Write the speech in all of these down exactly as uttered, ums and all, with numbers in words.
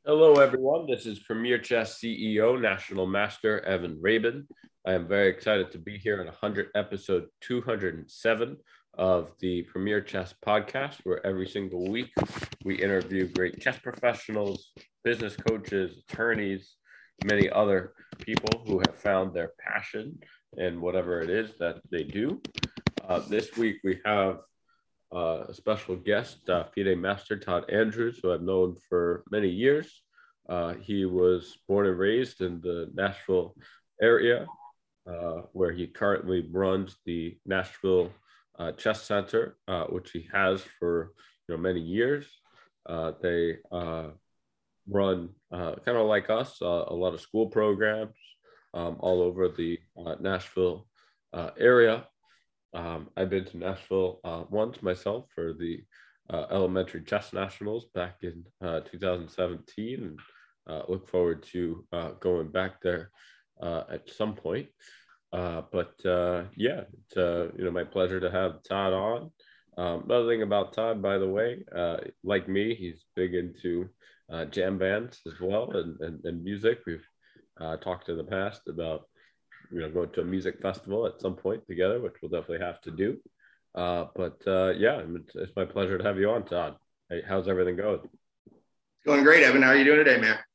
Hello, everyone. This is Premier Chess C E O, National Master Evan Rabin. I am very excited to be here on one hundred episode two hundred seven of the Premier Chess podcast, where every single week we interview great chess professionals, business coaches, attorneys, many other people who have found their passion in whatever it is that they do. Uh, this week we have uh, a special guest, uh, FIDE Master Todd Andrews, who I've known for many years. Uh, he was born and raised in the Nashville area, uh, where he currently runs the Nashville uh, Chess Center, uh, which he has for you know many years. Uh, they uh, run uh, kind of like us, uh, a lot of school programs um, all over the uh, Nashville uh, area. Um, I've been to Nashville uh, once myself for the uh, elementary chess nationals back in uh, two thousand seventeen, and uh, look forward to uh, going back there uh, at some point. Uh, but uh, yeah, it's uh, you know my pleasure to have Todd on. Um, another thing about Todd, by the way, uh, like me, he's big into uh, jam bands as well and, and, and music. We've uh, talked in the past about you know, going to a music festival at some point together, which we'll definitely have to do. Uh, but uh, yeah, it's, it's my pleasure to have you on, Todd. Hey, how's everything going? Going great, Evan. How are you doing today, man?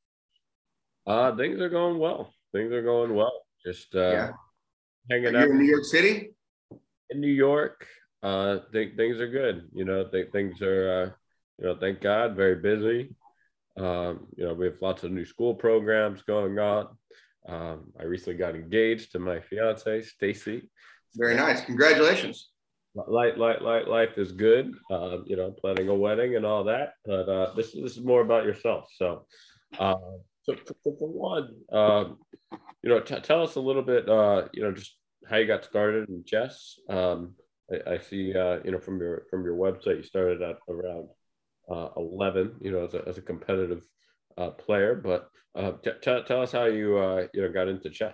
Uh, things are going well. Things are going well. Just uh, Yeah. hanging Are out you in New York City? in New York. Uh, th- things are good. You know, th- things are, uh, you know, thank God, very busy. Um, you know, we have lots of new school programs going on. Um, I recently got engaged to my fiance, Stacy. Very nice. Congratulations. Light, light, light, life is good. Uh, you know, planning a wedding and all that. But uh, this this is more about yourself. So, uh, so for, for one, um, you know, t- tell us a little bit. Uh, you know, just how you got started in chess. Um, I, I see. Uh, you know, from your from your website, you started at around uh, eleven. You know, as a as a competitive uh, player. But uh, t- t- tell us how you uh, you know got into chess.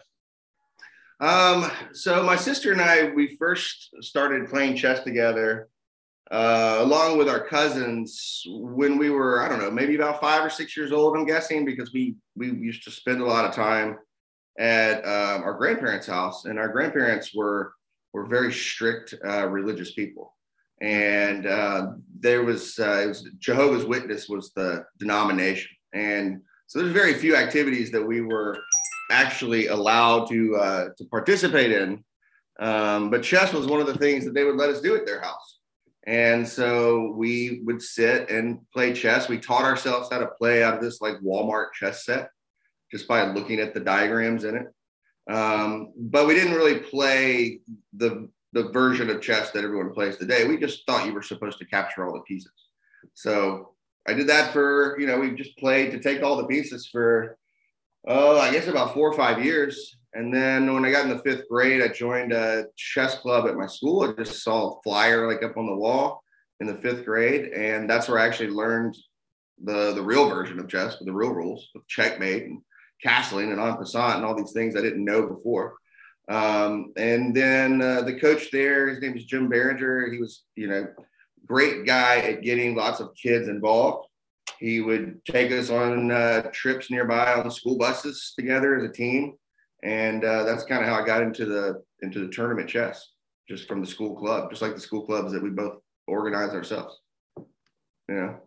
Um, so my sister and I, we first started playing chess together, uh, along with our cousins when we were, I don't know, maybe about five or six years old, I'm guessing, because we we used to spend a lot of time at um, our grandparents' house, and our grandparents were were very strict uh, religious people, and uh, there was, uh, it was Jehovah's Witness was the denomination, and so there's very few activities that we were actually allowed to uh, to participate in. Um, but chess was one of the things that they would let us do at their house. And so we would sit and play chess. We taught ourselves how to play out of this like Walmart chess set just by looking at the diagrams in it. Um, but we didn't really play the the version of chess that everyone plays today. We just thought you were supposed to capture all the pieces. So I did that for, you know, we just played to take all the pieces for oh, I guess about four or five years. And then when I got in the fifth grade, I joined a chess club at my school. I just saw a flyer like up on the wall in the fifth grade. And that's where I actually learned the, the real version of chess with the real rules of checkmate and castling and en passant and all these things I didn't know before. Um, and then uh, the coach there, his name is Jim Behringer. He was, you know, great guy at getting lots of kids involved. He would take us on uh, trips nearby on school buses together as a team, and uh, that's kind of how I got into the into the tournament chess, just from the school club, just like the school clubs that we both organize ourselves. Yeah.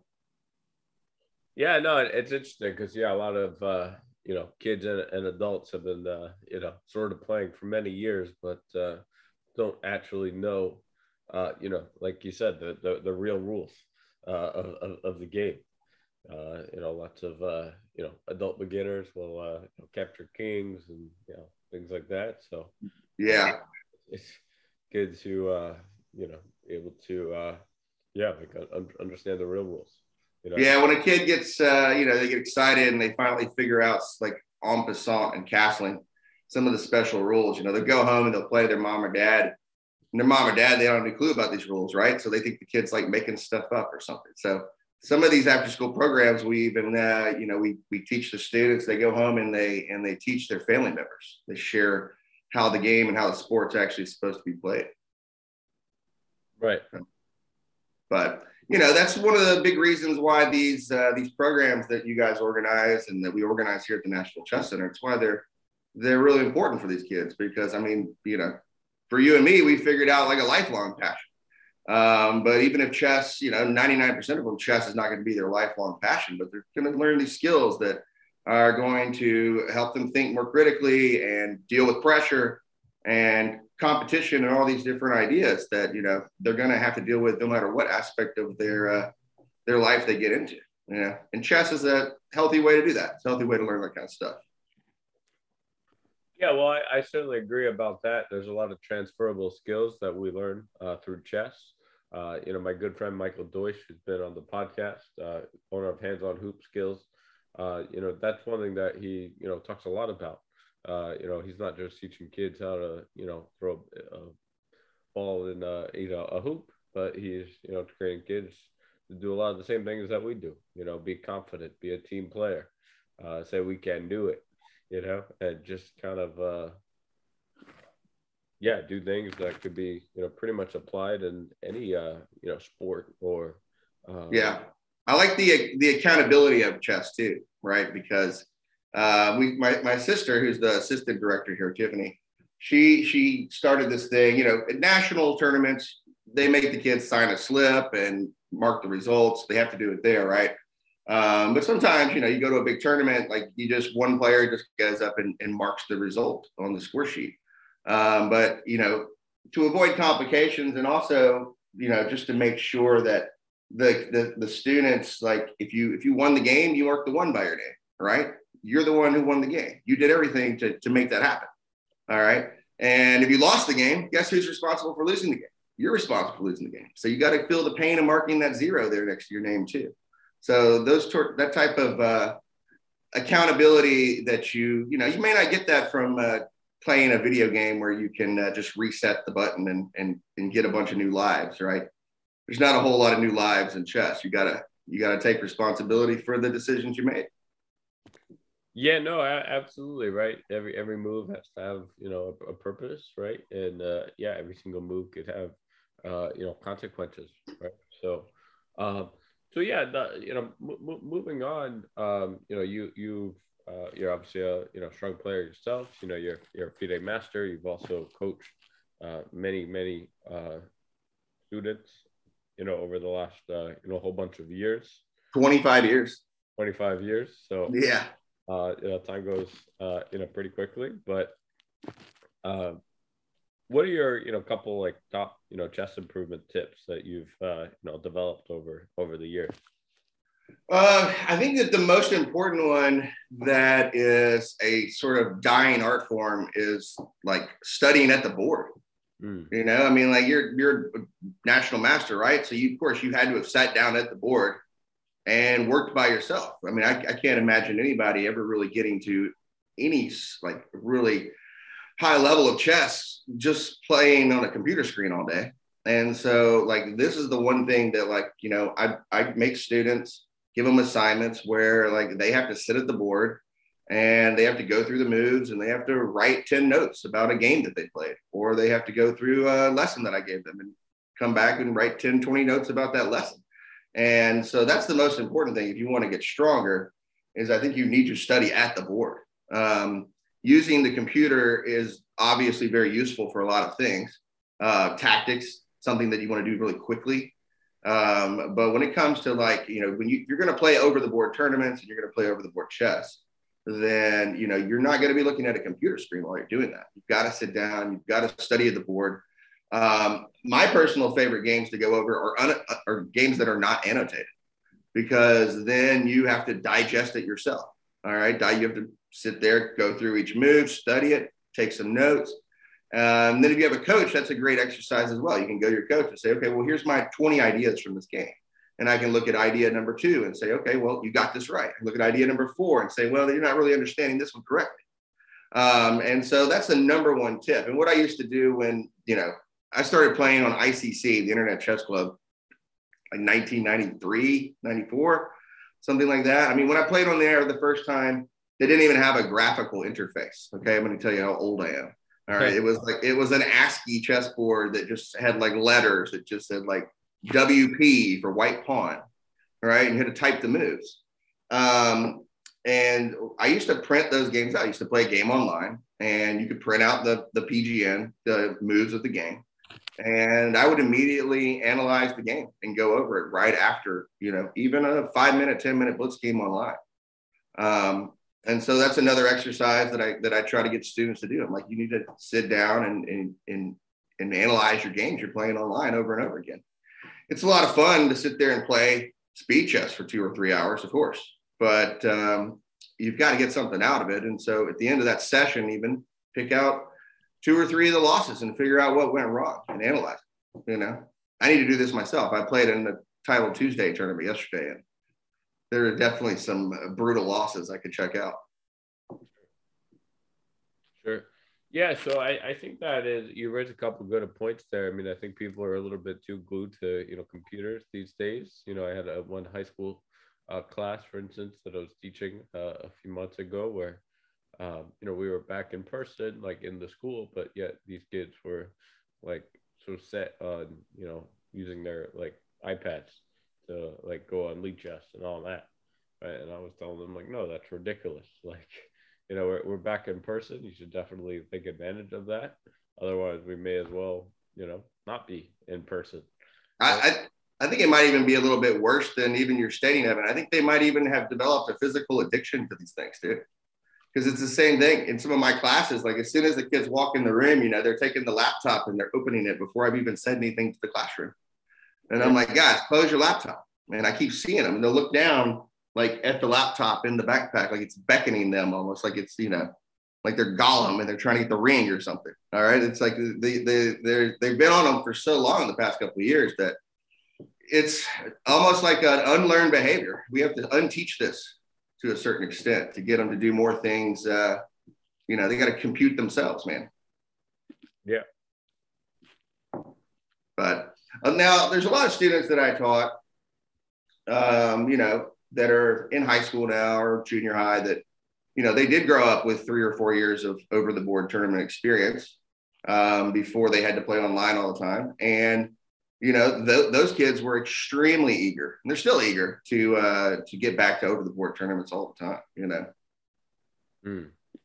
Yeah, no, it's interesting because yeah, a lot of uh, you know kids and, and adults have been uh, you know sort of playing for many years, but uh, don't actually know uh, you know like you said the the, the real rules uh, of, of of the game. Uh, you know, lots of uh, you know adult beginners will uh, you know, capture kings and you know things like that. So uh, Yeah. it's good to uh, you know able to uh, yeah like un- understand the real rules. You know. Yeah. When a kid gets, uh, you know, they get excited and they finally figure out like en passant and castling, some of the special rules, you know, they'll go home and they'll play their mom or dad. And their mom or dad, they don't have a clue about these rules, right? So they think the kid's like making stuff up or something. So some of these after school programs, we even, uh, you know, we, we teach the students, they go home and they, and they teach their family members. They share how the game and how the sport's actually supposed to be played. Right. But you know, that's one of the big reasons why these uh, these programs that you guys organize and that we organize here at the Nashville Chess Center, it's why they're they're really important for these kids, because I mean, you know, for you and me, we figured out like a lifelong passion. Um, but even if chess, you know, ninety-nine percent of them, chess is not going to be their lifelong passion, but they're going to learn these skills that are going to help them think more critically and deal with pressure and competition and all these different ideas that, you know, they're going to have to deal with no matter what aspect of their, uh, their life they get into, you know, and chess is a healthy way to do that. It's a healthy way to learn that kind of stuff. Yeah, well, I, I certainly agree about that. There's a lot of transferable skills that we learn uh, through chess. Uh, you know, my good friend Michael Deutsch, who's been on the podcast, uh, owner of Hands on Hoop Skills, uh, you know, that's one thing that he, you know, talks a lot about. Uh, you know, he's not just teaching kids how to, you know, throw a ball in, uh, you know, a hoop, but he's, you know, training kids to do a lot of the same things that we do. You know, be confident, be a team player, uh, say we can do it. You know, and just kind of, uh, yeah, do things that could be, you know, pretty much applied in any, uh, you know, sport or. Uh, yeah, I like the the accountability of chess too, right? Because uh, we, my my sister, who's the assistant director here, Tiffany, she she started this thing. You know, at national tournaments, they make the kids sign a slip and mark the results. They have to do it there, right? Um, but sometimes, you know, you go to a big tournament, like you just, one player just goes up and, and marks the result on the score sheet. Um, but, you know, to avoid complications and also, you know, just to make sure that the, the, the students, like if you, if you won the game, you mark the one by your name, right? You're the one who won the game. You did everything to, to make that happen. All right. And if you lost the game, guess who's responsible for losing the game? You're responsible for losing the game. So you got to feel the pain of marking that zero there next to your name too. So those that type of uh, accountability that you, you know, you may not get that from uh, playing a video game where you can uh, just reset the button and, and, and get a bunch of new lives, right? There's not a whole lot of new lives in chess. You gotta, you gotta take responsibility for the decisions you made. Yeah, no, absolutely. Right. Every, every move has to have, you know, a, a purpose, right? And uh, yeah, every single move could have, uh, you know, consequences, right? So, um, So yeah, the, you know, m- moving on, um, you know, you you uh, you're obviously a you know strong player yourself. You know, you're you're a FIDE master. You've also coached uh, many many uh, students. You know, over the last uh, you know whole bunch of years. twenty-five years. twenty-five years. So yeah, uh, you know, time goes uh, you know pretty quickly. But uh, what are your you know couple like top you know chess improvement tips that you've uh, you know developed over over the years? Uh, I think that the most important one that is a sort of dying art form is like studying at the board. Mm. You know, I mean, like you're you're a national master, right? So you, of course, you had to have sat down at the board and worked by yourself. I mean, I, I can't imagine anybody ever really getting to any like really high level of chess just playing on a computer screen all day. And so like this is the one thing that like, you know, I I make students, give them assignments where like they have to sit at the board and they have to go through the moves and they have to write ten notes about a game that they played, or they have to go through a lesson that I gave them and come back and write ten, twenty notes about that lesson. And so that's the most important thing. If you want to get stronger is I think you need to study at the board. Um, using the computer is obviously very useful for a lot of things. Uh, tactics, something that you want to do really quickly. Um, but when it comes to like, you know, when you, you're going to play over the board tournaments and you're going to play over the board chess, then, you know, you're not going to be looking at a computer screen while you're doing that. You've got to sit down, you've got to study at the board. Um, my personal favorite games to go over are, un- are games that are not annotated, because then you have to digest it yourself. All right. You have to sit there, go through each move, study it, take some notes. Um, then if you have a coach, that's a great exercise as well. You can go to your coach and say, okay, well, here's my twenty ideas from this game. And I can look at idea number two and say, okay, well, you got this right. Look at idea number four and say, well, you're not really understanding this one correctly. Um, and so that's the number one tip. And what I used to do when, you know, I started playing on I C C, the Internet Chess Club, like nineteen ninety-three, ninety-four, something like that. I mean, when I played on there the first time, they didn't even have a graphical interface. Okay, I'm going to tell you how old I am. All right, it was like it was an ASCII chessboard that just had like letters that just said like W P for white pawn, right? And you had to type the moves. Um, and I used to print those games out. I used to play a game online, and you could print out the, the P G N, the moves of the game. And I would immediately analyze the game and go over it right after, you know, even a five minute, ten minute blitz game online. Um, and so that's another exercise that I, that I try to get students to do. I'm like, you need to sit down and, and, and, and analyze your games you're playing online over and over again. It's a lot of fun to sit there and play speed chess for two or three hours, of course, but um, you've got to get something out of it. And so at the end of that session, even pick out two or three of the losses and figure out what went wrong and analyze it. You know, I need to do this myself. I played in the Title Tuesday tournament yesterday, and there are definitely some brutal losses I could check out. Sure. Yeah. So I, I think that is, you raised a couple of good points there. I mean, I think people are a little bit too glued to, you know, computers these days. You know, I had a one high school uh, class, for instance, that I was teaching uh, a few months ago where, Um, you know, we were back in person, like in the school, but yet these kids were like so set on, you know, using their like iPads to like go on League Chess and all that. Right. And I was telling them like, no, that's ridiculous. Like, you know, we're, we're back in person. You should definitely take advantage of that. Otherwise, we may as well, you know, not be in person. I, I, I think it might even be a little bit worse than even you're stating, Evan. I think they might even have developed a physical addiction to these things, dude. Because it's the same thing in some of my classes. Like as soon as the kids walk in the room, you know, they're taking the laptop and they're opening it before I've even said anything to the classroom. And I'm like, guys, close your laptop. And I keep seeing them and they'll look down like at the laptop in the backpack, like it's beckoning them almost like it's, you know, like they're Gollum and they're trying to get the ring or something. All right. It's like they, they, they're, they've been on them for so long in the past couple of years that it's almost like an unlearned behavior. We have to unteach this to a certain extent to get them to do more things. Uh, you know, they got to compute themselves, man. Yeah. But uh, now there's a lot of students that I taught, um, you know, that are in high school now or junior high that, you know, they did grow up with three or four years of over the board tournament experience um, before they had to play online all the time. And, you know, th- those kids were extremely eager, and they're still eager to uh, to get back to over the board tournaments all the time, you know. Mm.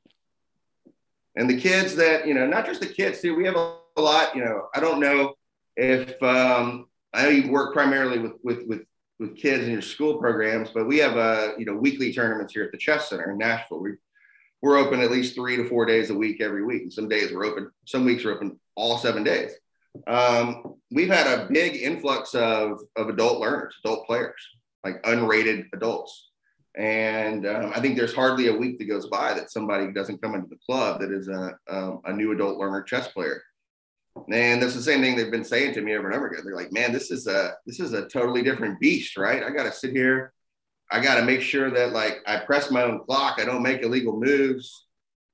And the kids that, you know, not just the kids too, we have a, a lot, you know, I don't know if, um, I know you work primarily with, with, with, with kids in your school programs, but we have, uh, you know, weekly tournaments here at the Chess Center in Nashville. We, we're open at least three to four days a week every week. And some days we're open, some weeks we're open all seven days. Um, we've had a big influx of, of adult learners, adult players, like unrated adults. And um, I think there's hardly a week that goes by that somebody doesn't come into the club that is a, um, a new adult learner chess player. And that's the same thing they've been saying to me over and over again. They're like, man, this is a, this is a totally different beast, right? I got to sit here. I got to make sure that like I press my own clock. I don't make illegal moves.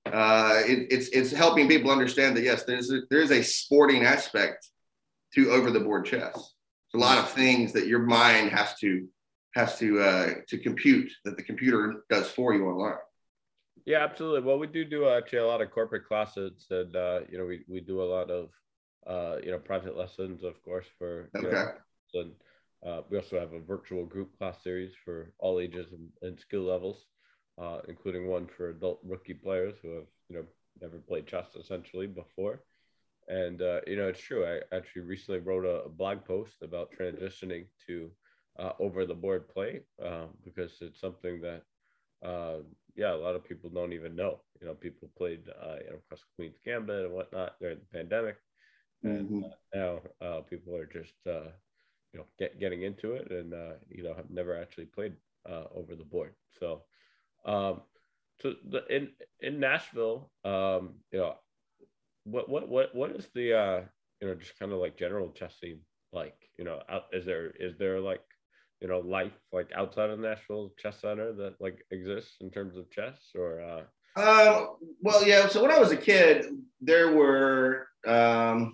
Uh, it, it's it's helping people understand that yes, there's a, there's a sporting aspect to over the board chess. There's a lot of things that your mind has to has to uh, to compute that the computer does for you online. Yeah, absolutely. Well, we do do actually a lot of corporate classes, and uh, you know, we we do a lot of uh, you know private lessons, of course, for you okay. know, and uh, we also have a virtual group class series for all ages and, and skill levels. Uh, including one for adult rookie players who have, you know, never played chess essentially before. And, uh, you know, it's true. I actually recently wrote a, a blog post about transitioning to uh, over the board play um, because it's something that, uh, yeah, a lot of people don't even know. You know, people played, uh, you know, Castle Queen's Gambit and whatnot during the pandemic. And Mm-hmm. uh, now uh, people are just, uh, you know, get, getting into it and, uh, you know, have never actually played uh, over the board. So, Um, so the, in in Nashville, um, you know, what what what what is the uh, you know, just kind of like general chess scene like? You know, out, is there is there like, you know, life like outside of Nashville Chess Center that like exists in terms of chess or? Uh... Um, well, yeah. So when I was a kid, there were, um,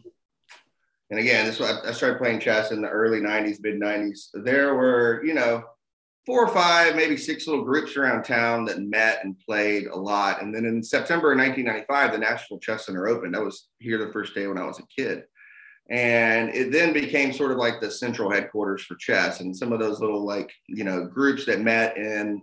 and again, this was, I started playing chess in the early nineties, mid nineties. There were, you know, four or five, maybe six little groups around town that met and played a lot. And then in September of nineteen ninety-five, the Nashville Chess Center opened. I was here the first day when I was a kid. And it then became sort of like the central headquarters for chess, and some of those little like, you know, groups that met in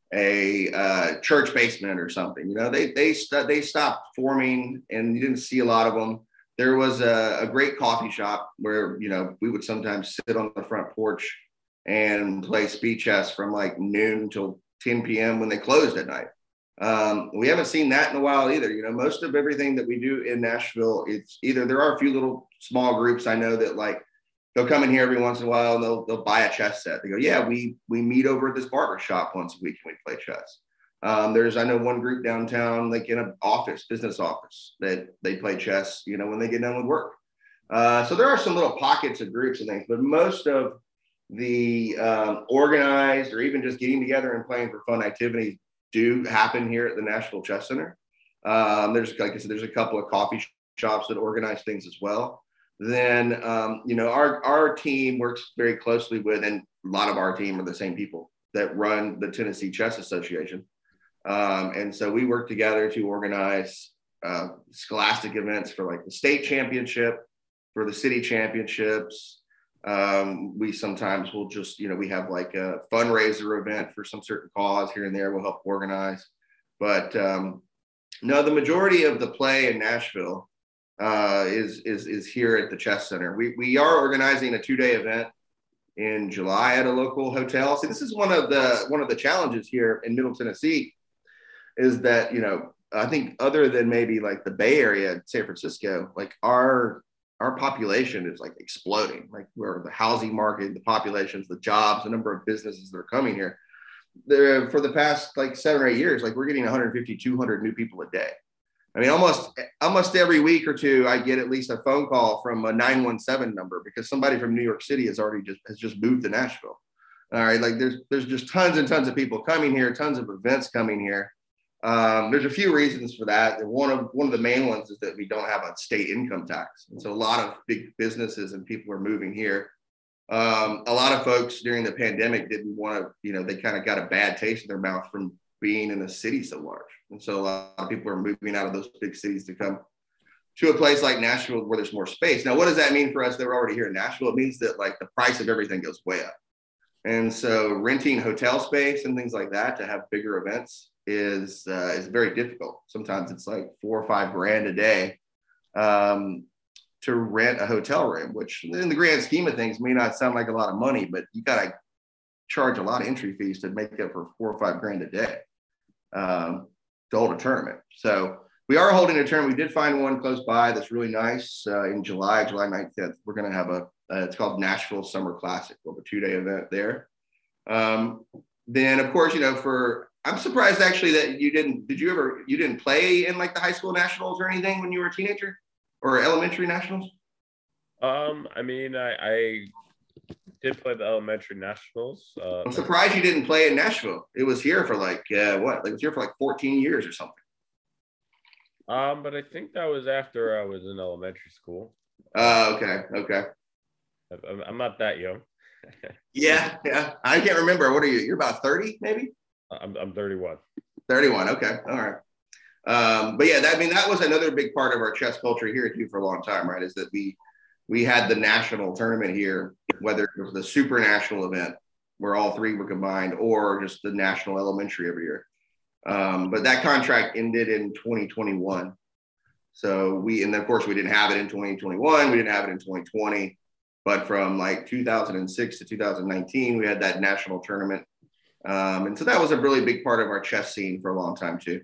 a uh, church basement or something, you know, they, they, st- they stopped forming, and you didn't see a lot of them. There was a, a great coffee shop where, you know, we would sometimes sit on the front porch and play speed chess from like noon till ten p.m. when they closed at night. Um, we haven't seen that in a while either. You know, most of everything that we do in Nashville, it's either there are a few little small groups I know that like they'll come in here every once in a while and they'll they'll buy a chess set. They go, yeah, we we meet over at this barber shop once a week and we play chess. Um, there's I know one group downtown, like in an office, business office, that they play chess, you know, when they get done with work. Uh, so there are some little pockets of groups and things, but most of the um, organized or even just getting together and playing for fun activities do happen here at the Nashville Chess Center. Um, there's, like I said, there's a couple of coffee shops that organize things as well. Then, um, you know, our, our team works very closely with, and a lot of our team are the same people that run the Tennessee Chess Association. Um, and so we work together to organize uh, scholastic events for like the state championship, for the city championships. Um, we sometimes will just, you know, we have like a fundraiser event for some certain cause here and there. We'll help organize. But um, no, the majority of the play in Nashville uh, is, is, is here at the Chess Center. We, we are organizing a two-day event in July at a local hotel. See, this is one of the, one of the challenges here in Middle Tennessee is that, you know, I think other than maybe like the Bay Area, San Francisco, like our our population is like exploding, like where the housing market, the populations, the jobs, the number of businesses that are coming here. There, for the past like seven or eight years, like we're getting one hundred fifty, two hundred new people a day. I mean, almost almost every week or two, I get at least a phone call from a nine one seven number because somebody from New York City has already just has just moved to Nashville. All right, like there's there's just tons and tons of people coming here, tons of events coming here. Um, there's a few reasons for that. And one of one of the main ones is that we don't have a state income tax, and so a lot of big businesses and people are moving here. Um, a lot of folks during the pandemic didn't want to, you know, they kind of got a bad taste in their mouth from being in a city so large, and so a lot of people are moving out of those big cities to come to a place like Nashville where there's more space. Now, what does that mean for us that we're already here in Nashville? It means that like the price of everything goes way up, and so renting hotel space and things like that to have bigger events is uh, is very difficult. Sometimes it's like four or five grand a day um, to rent a hotel room, which in the grand scheme of things may not sound like a lot of money, but you got to charge a lot of entry fees to make up for four or five grand a day um, to hold a tournament. So we are holding a tournament. We did find one close by that's really nice uh, in July, July ninth. We're going to have a, uh, it's called Nashville Summer Classic. We'll have a two-day event there. Um, then, of course, you know, for I'm surprised actually that you didn't, did you ever, you didn't play in like the high school nationals or anything when you were a teenager or elementary nationals? Um, I mean, I, I did play the elementary nationals. Uh, I'm surprised you didn't play in Nashville. It was here for like, uh, what, like it was here for like fourteen years or something. Um, but I think that was after I was in elementary school. Oh, uh, okay. Okay. I'm, I'm not that young. yeah. Yeah. I can't remember. What are you? You're about thirty maybe? I'm I'm thirty-one. thirty-one. Okay. All right. Um, but yeah, that, I mean, that was another big part of our chess culture here too for a long time, right? Is that we, we had the national tournament here, whether it was the super national event where all three were combined or just the national elementary every year. Um, but that contract ended in twenty twenty-one. So we, and then of course we didn't have it in twenty twenty-one. We didn't have it in twenty twenty, but from like two thousand six to two thousand nineteen, we had that national tournament. Um, and so that was a really big part of our chess scene for a long time too.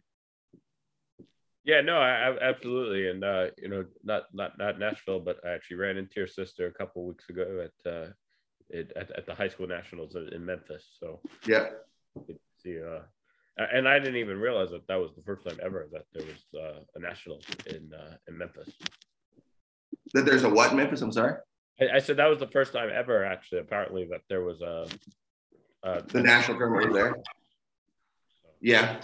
Yeah, no, I, I absolutely. And, uh, you know, not, not, not Nashville, but I actually ran into your sister a couple of weeks ago at, uh, it, at, at the high school nationals in Memphis. So yeah, see, uh, and I didn't even realize that that was the first time ever that there was uh, a national in, uh, in Memphis. That there's a what in Memphis? I'm sorry. I, I said that was the first time ever, actually, apparently, that there was a, Uh, the national tournament was there. Yeah.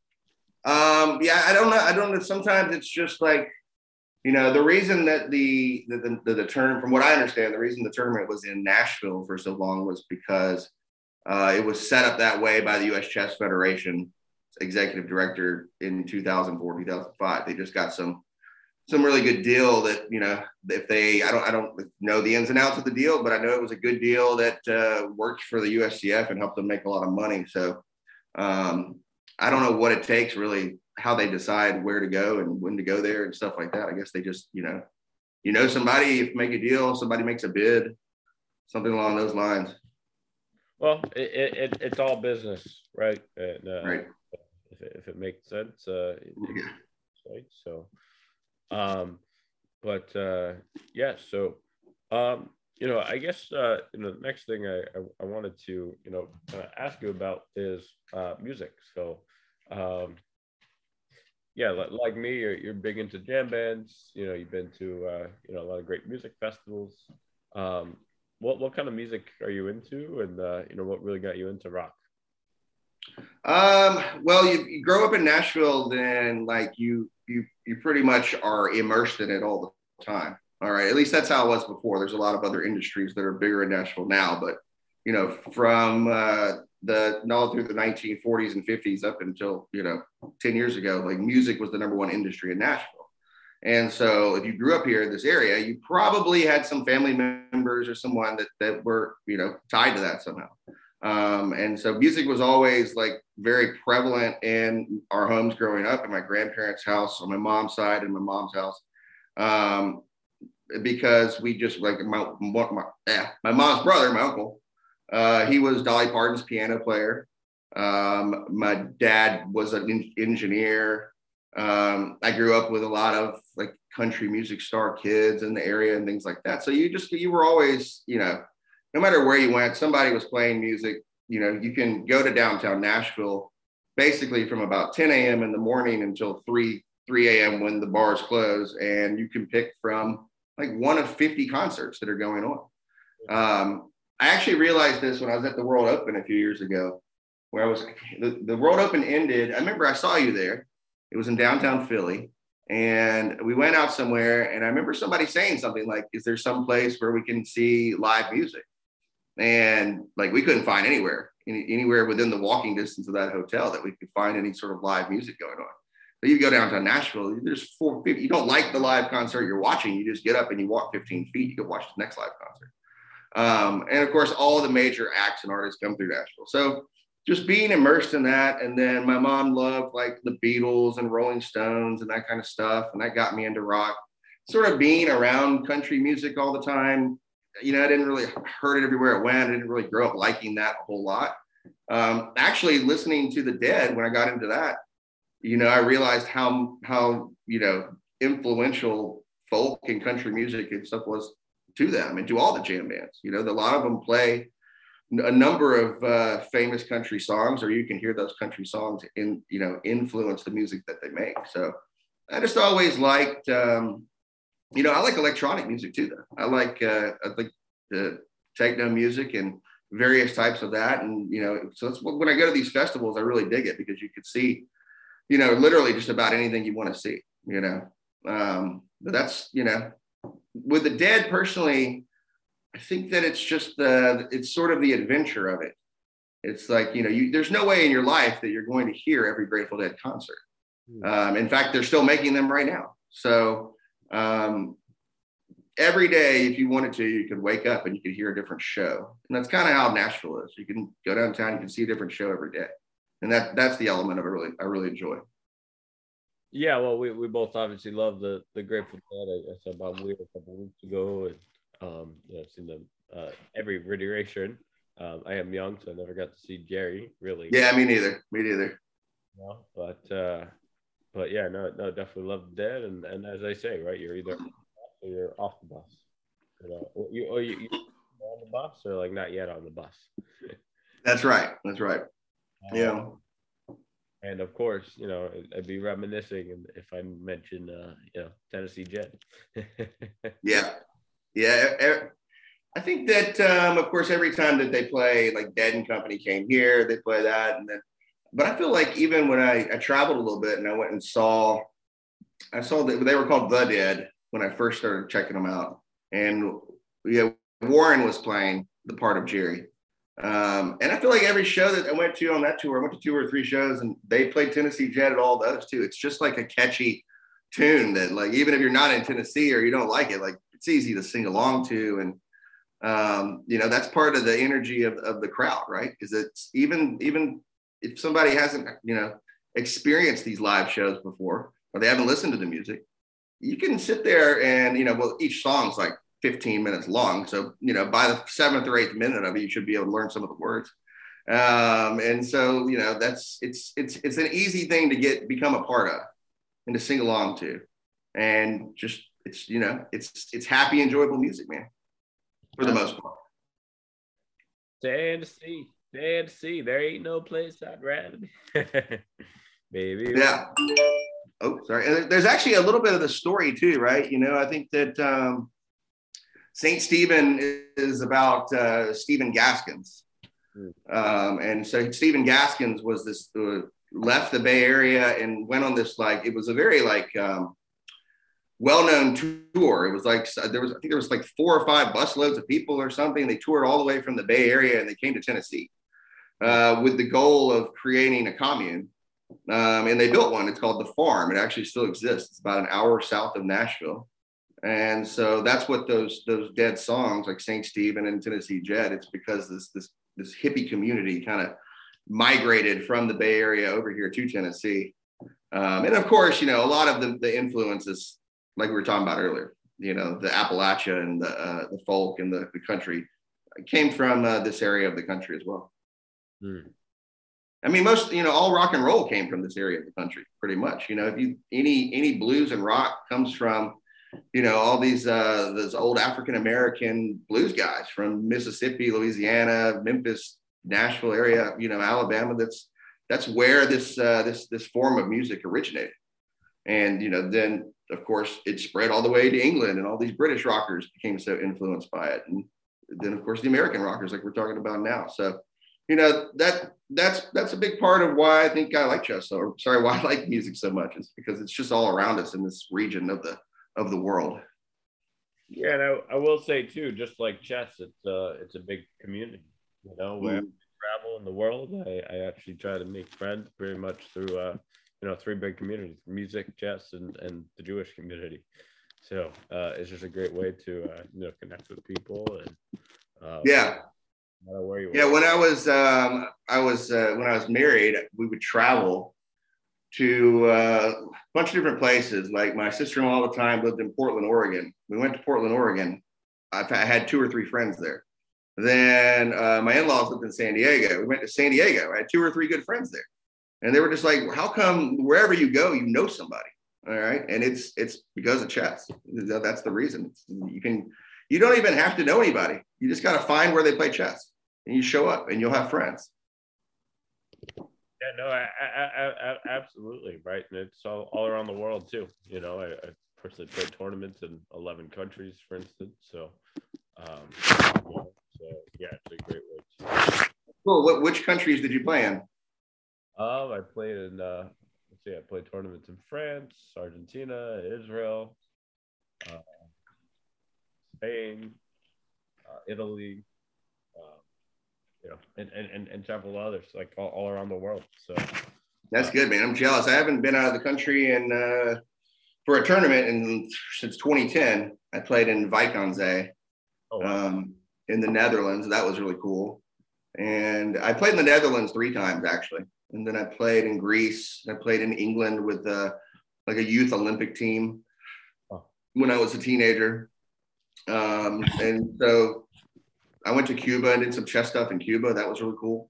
Um, yeah, I don't know. I don't know. Sometimes it's just like, you know, the reason that the the, the the term, from what I understand, the reason the tournament was in Nashville for so long was because uh, it was set up that way by the U S Chess Federation executive director in two thousand four, two thousand five. They just got some some really good deal that, you know, if they, I don't, I don't know the ins and outs of the deal, but I know it was a good deal that uh, worked for the U S C F and helped them make a lot of money. So um, I don't know what it takes really, how they decide where to go and when to go there and stuff like that. I guess they just, you know, you know, somebody, if make a deal, somebody makes a bid, something along those lines. Well, it, it it's all business, right? And, uh, right. If it, if it makes sense, uh, it, yeah. right? So, um, but uh, yeah, so um, you know, I guess uh, you know, the next thing I, I, I wanted to you know uh, ask you about is uh, music. So, um, yeah, like, like me, you're, you're big into jam bands. You know, you've been to uh, you know a lot of great music festivals. Um, what what kind of music are you into, and uh, you know, what really got you into rock? Um, well, you, you grow up in Nashville, then like you you you pretty much are immersed in it all the time. All right, at least that's how it was before. There's a lot of other industries that are bigger in Nashville now, but you know, from uh, the all through the nineteen forties and fifties up until you know ten years ago, like music was the number one industry in Nashville. And so, if you grew up here in this area, you probably had some family members or someone that that were you know tied to that somehow. Um, and so music was always like very prevalent in our homes growing up, in my grandparents' house, on my mom's side, and my mom's house, um, because we just like my my, yeah, my mom's brother, my uncle, uh, he was Dolly Parton's piano player. Um, my dad was an in- engineer. Um, I grew up with a lot of like country music star kids in the area and things like that. So you just you were always you know. No matter where you went, somebody was playing music. You know, you can go to downtown Nashville basically from about ten a.m. in the morning until three a.m. when the bars close, and you can pick from like one of fifty concerts that are going on. Um, I actually realized this when I was at the World Open a few years ago, where I was, the, the World Open ended. I remember I saw you there. It was in downtown Philly. And we went out somewhere, and I remember somebody saying something like, is there some place where we can see live music? And like we couldn't find anywhere, any, anywhere within the walking distance of that hotel that we could find any sort of live music going on. But you go downtown Nashville, there's four people. You don't like the live concert you're watching, you just get up and you walk fifteen feet, you go watch the next live concert. Um, and of course, all the major acts and artists come through Nashville. So just being immersed in that. And then my mom loved like the Beatles and Rolling Stones and that kind of stuff. And that got me into rock. Sort of being around country music all the time, you know, I didn't really heard it everywhere it went. I didn't really grow up liking that a whole lot. Um, actually, listening to the Dead, when I got into that, you know, I realized how, how, you know, influential folk and country music and stuff was to them and to all the jam bands. You know, a lot of them play a number of uh, famous country songs, or you can hear those country songs in, you know, influence the music that they make. So I just always liked, um, you know, I like electronic music too, though. I like, uh, I like the techno music and various types of that. And, you know, so it's, when I go to these festivals, I really dig it because you could see, you know, literally just about anything you want to see, you know. Um, but that's, you know, with the Dead personally, I think that it's just the, it's sort of the adventure of it. It's like, you know, you, there's no way in your life that you're going to hear every Grateful Dead concert. Um, in fact, they're still making them right now. So um, every day, if you wanted to, you could wake up and you could hear a different show. And that's kind of how Nashville is. You can go downtown, you can see a different show every day. And that that's the element of it really, I really enjoy. Yeah, well, we, we both obviously love the the Grateful Dead. I, I saw Bob Weir a couple of weeks ago, and um, you know, I've seen them uh, every iteration. Um, I am young, so I never got to see Jerry really. Yeah, me neither. Me neither. No, but uh, but yeah, no, no, definitely love the Dead, and and as I say, right, you're either on the bus or you're off the bus. You know, or you or you, you on the bus or like not yet on the bus. That's right. That's right. Um, yeah. And of course, you know, I'd be reminiscing if I mentioned, uh, you know, Tennessee Jet. yeah, yeah. I think that, um, of course, every time that they play, like Dead and Company came here, they play that, and then. But I feel like even when I, I traveled a little bit and I went and saw, I saw that they were called The Dead when I first started checking them out, and yeah, Warren was playing the part of Jerry. Um, and I feel like every show that I went to on that tour, I went to two or three shows and they played Tennessee Jet at all those too. It's just like a catchy tune that, like, even if you're not in Tennessee or you don't like it, like, it's easy to sing along to. And, um, you know, that's part of the energy of, of the crowd, right? Because it's even, even if somebody hasn't, you know, experienced these live shows before, or they haven't listened to the music, you can sit there and, you know, well, each song's like fifteen minutes long. So, you know, by the seventh or eighth minute of it, you should be able to learn some of the words. Um, and so, you know, that's, it's, it's, it's an easy thing to get, become a part of and to sing along to. And just, it's, you know, it's, it's happy, enjoyable music, man, for the most part. Tennessee, Tennessee, there ain't no place I'd rather be. Baby. Yeah. Oh, sorry. And there's actually a little bit of the story too, right? You know, I think that um, Saint Stephen is about uh, Stephen Gaskins. Mm. Um, and so Stephen Gaskins was this, uh, left the Bay Area and went on this, like, it was a very like um, well-known tour. It was like, there was, I think there was like four or five busloads of people or something. They toured all the way from the Bay Area and they came to Tennessee uh, with the goal of creating a commune. Um, and they built one. It's called The Farm. It actually still exists. It's about an hour south of Nashville. And so that's what those those dead songs like Saint Stephen and Tennessee Jet, it's because this this this hippie community kind of migrated from the Bay Area over here to Tennessee. Um, and of course, you know, a lot of the, the influences, like we were talking about earlier, you know, the Appalachia and the uh, the folk and the, the country came from uh, this area of the country as well. Mm. I mean, most, you know, all rock and roll came from this area of the country, pretty much. You know, if you, any, any blues and rock comes from, you know, all these, uh, those old African-American blues guys from Mississippi, Louisiana, Memphis, Nashville area, you know, Alabama. That's, that's where this, uh, this, this form of music originated. And, you know, then of course it spread all the way to England and all these British rockers became so influenced by it. And then of course the American rockers, like we're talking about now. So, you know, that that's that's a big part of why I think I like chess, or sorry, why I like music so much, is because it's just all around us in this region of the of the world. Yeah, and I, I will say too, just like chess, it's uh it's a big community. You know, where mm. I travel in the world, I, I actually try to make friends pretty much through uh you know three big communities: music, chess, and and the Jewish community. So uh, it's just a great way to uh, you know connect with people and um, yeah. Where you yeah, when I was um, I was uh, when I was married, we would travel to uh, a bunch of different places. Like my sister-in-law all the time lived in Portland, Oregon. We went to Portland, Oregon. I've, I had two or three friends there. Then uh, my in-laws lived in San Diego. We went to San Diego. I had two or three good friends there, and they were just like, "How come wherever you go, you know somebody?" All right, and it's it's because of chess. That's the reason. It's, you can you don't even have to know anybody. You just got to find where they play chess. And you show up and you'll have friends. Yeah, no, I, I, I, absolutely. Right. And it's all, all around the world too. You know, I, I personally played tournaments in eleven countries, for instance. So, um, you know, so yeah, it's a great way to. Cool. What, which countries did you play in? Um, I played in, uh, let's see, I played tournaments in France, Argentina, Israel, uh, Spain, uh, Italy. Um, You know, and, and, and several others, like all, all around the world. So that's good, man. I'm jealous. I haven't been out of the country and uh, for a tournament in since twenty ten. I played in Vikonsay oh, wow. um, in the Netherlands. That was really cool. And I played in the Netherlands three times actually. And then I played in Greece. I played in England with uh, like a youth Olympic team oh. when I was a teenager. Um, and so I went to Cuba and did some chess stuff in Cuba. That was really cool.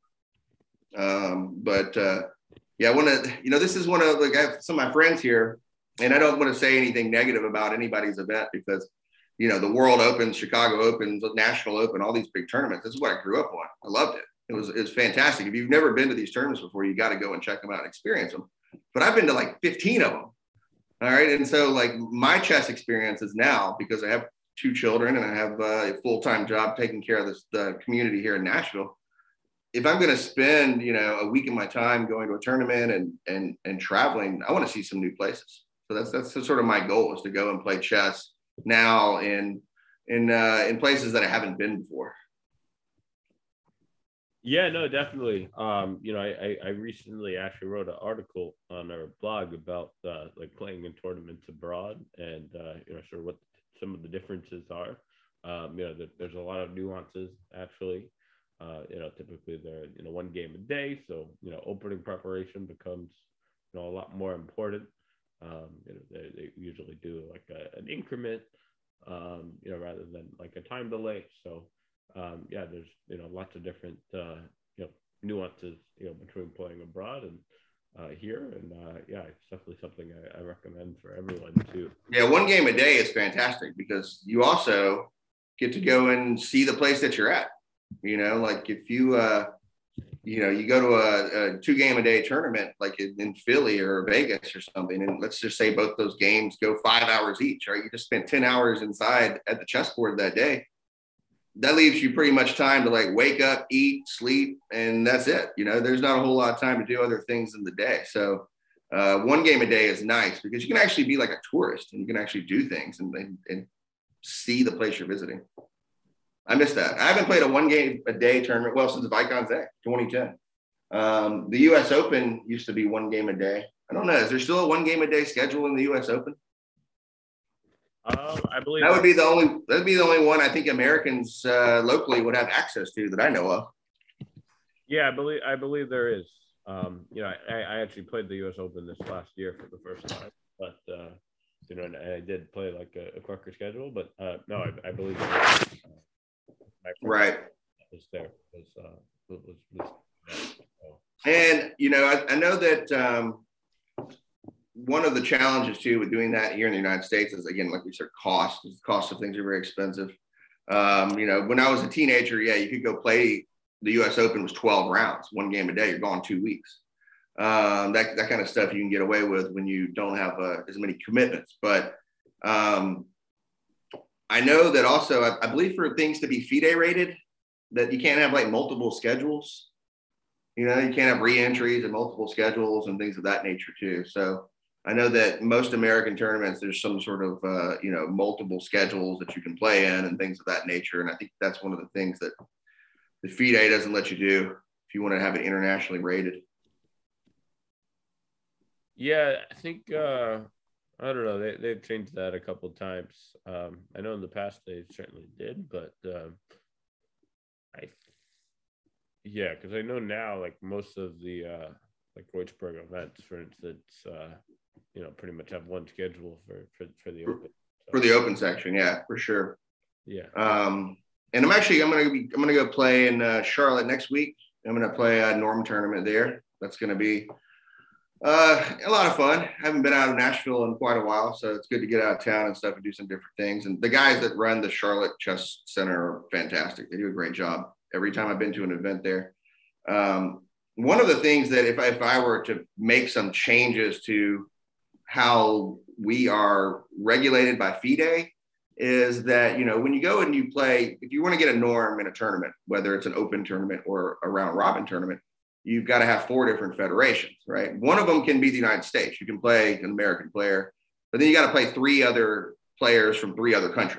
Um, but uh, yeah, I want to, you know, this is one of like I have some of my friends here, and I don't want to say anything negative about anybody's event because, you know, the World Opens, Chicago Opens, National Open, all these big tournaments. This is what I grew up on. I loved it. It was it was fantastic. If you've never been to these tournaments before, you got to go and check them out and experience them. But I've been to like fifteen of them. All right, and so like my chess experience is now because I have two children and I have a full-time job taking care of this the community here in Nashville. If I'm going to spend, you know, a week of my time going to a tournament and and and traveling, I want to see some new places. So that's that's sort of my goal, is to go and play chess now in in uh, in places that I haven't been before. Yeah, no, definitely. Um, you know, I, I, I recently actually wrote an article on our blog about uh, like playing in tournaments abroad and uh, you know, sort of what some of the differences are. Um, you know, there, there's a lot of nuances actually. Uh, you know, typically they're you know one game a day, so you know opening preparation becomes you know a lot more important. Um, you know, they, they usually do like a, an increment, um, you know, rather than like a time delay. So um, yeah, there's you know lots of different uh, you know nuances you know between playing abroad and uh, here, and uh, yeah, it's definitely something I, I recommend for everyone to. Yeah, one game a day is fantastic because you also get to go and see the place that you're at. You know, like if you uh, you know, you go to a, a two game a day tournament like in, in Philly or Vegas or something, and let's just say both those games go five hours each, right? You just spent ten hours inside at the chessboard that day. That leaves you pretty much time to like wake up, eat, sleep, and that's it. You know, there's not a whole lot of time to do other things in the day. So uh, one game a day is nice because you can actually be like a tourist and you can actually do things and, and, and see the place you're visiting. I miss that. I haven't played a one game a day tournament, well, since Vicon's Day, twenty ten. Um, the U S Open used to be one game a day. I don't know. Is there still a one game a day schedule in the U S Open? Um, I believe that would be the only that would be the only one I think Americans uh, locally would have access to that I know of. Yeah, I believe I believe there is. Um, you know, I, I actually played the U S Open this last year for the first time, but uh, you know, and I did play like a, a quicker schedule. But uh, no, I, I believe there is. Uh, my right was there was uh, was, was, was so. And you know, I, I know that. Um, one of the challenges too with doing that here in the United States is, again, like we said, cost. The cost of things are very expensive. Um, you know, when I was a teenager, yeah, you could go play the U S Open was twelve rounds, one game a day. You're gone two weeks. Um, that that kind of stuff you can get away with when you don't have uh, as many commitments. But um, I know that also, I, I believe for things to be FIDE rated, that you can't have like multiple schedules. You know, you can't have re-entries and multiple schedules and things of that nature too. So I know that most American tournaments, there's some sort of, uh, you know, multiple schedules that you can play in and things of that nature. And I think that's one of the things that the FIDE doesn't let you do if you want to have it internationally rated. Yeah, I think, uh, I don't know, they, they've changed that a couple of times. Um, I know in the past they certainly did, but um, I, yeah, because I know now, like most of the, uh, like Kreuzberg events, for instance, uh, you know, pretty much have one schedule for for, for the open. So. For the open section, yeah, for sure. Yeah. Um, and I'm actually I'm gonna be I'm gonna go play in uh, Charlotte next week. I'm gonna play a Norm tournament there. That's gonna be uh, a lot of fun. I haven't been out of Nashville in quite a while, so it's good to get out of town and stuff and do some different things. And the guys that run the Charlotte Chess Center are fantastic. They do a great job every time I've been to an event there. Um, one of the things that if I, if I were to make some changes to how we are regulated by FIDE is that, you know, when you go and you play, if you want to get a norm in a tournament, whether it's an open tournament or a round robin tournament, you've got to have four different federations, right? One of them can be the United States. You can play an American player, but then you got to play three other players from three other countries.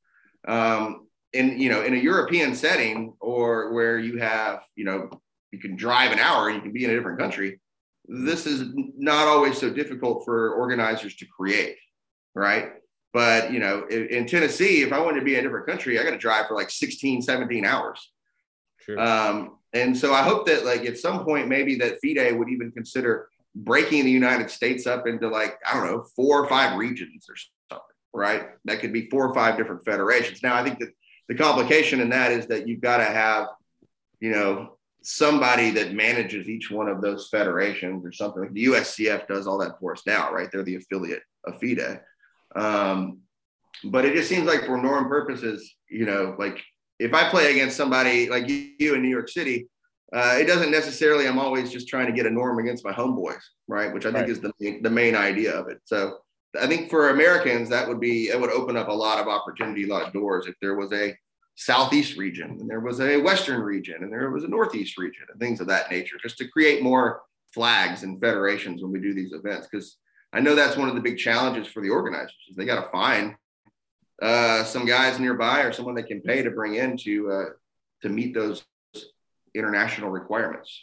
Um, in, you know, in a European setting or where you have, you know, you can drive an hour and you can be in a different country. This is not always so difficult for organizers to create, right? But, you know, in, in Tennessee, if I wanted to be in a different country, I got to drive for like sixteen, seventeen hours. Sure. Um, and so I hope that like at some point, maybe that FIDE would even consider breaking the United States up into like, I don't know, four or five regions or something, right? That could be four or five different federations. Now, I think that the complication in that is that you've got to have, you know, somebody that manages each one of those federations or something. Like the U S C F does all that for us now, right? They're the affiliate of FIDE. Um, but it just seems like for norm purposes, you know, like if I play against somebody like you in New York City, uh, it doesn't necessarily, I'm always just trying to get a norm against my homeboys, right? Which I think right. is the, the main idea of it. So I think for Americans, that would be, it would open up a lot of opportunity, a lot of doors if there was a Southeast region and there was a Western region and there was a Northeast region and things of that nature, just to create more flags and federations when we do these events. Because I know that's one of the big challenges for the organizers is they got to find uh, some guys nearby or someone they can pay to bring in to, uh, to meet those international requirements.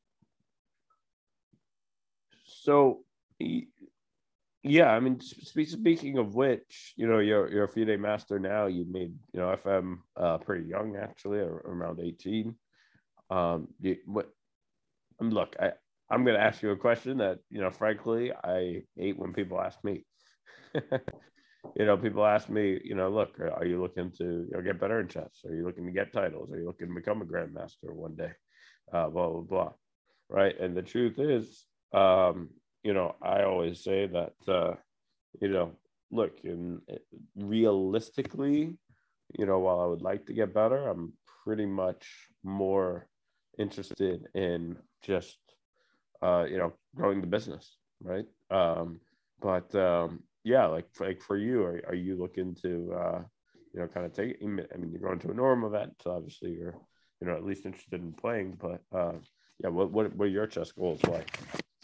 So, yeah, I mean, speaking of which, you know, you're you're a FIDE master now. You made, you know, F M uh, pretty young, actually, around eighteen. Um, you, what? Um, look, I I'm going to ask you a question that, you know, frankly, I hate when people ask me. You know, people ask me, you know, look, are you looking to, you know, get better in chess? Are you looking to get titles? Are you looking to become a grandmaster one day? Uh, blah blah blah, right? And the truth is, um, you know, I always say that, uh, you know, look, in realistically, you know, while I would like to get better, I'm pretty much more interested in just, uh, you know, growing the business, right? Um, but um, yeah, like like for you, are, are you looking to, uh, you know, kind of take? I mean, you're going to a Norm event, so obviously you're, you know, at least interested in playing. But uh, yeah, what what what are your chess goals like?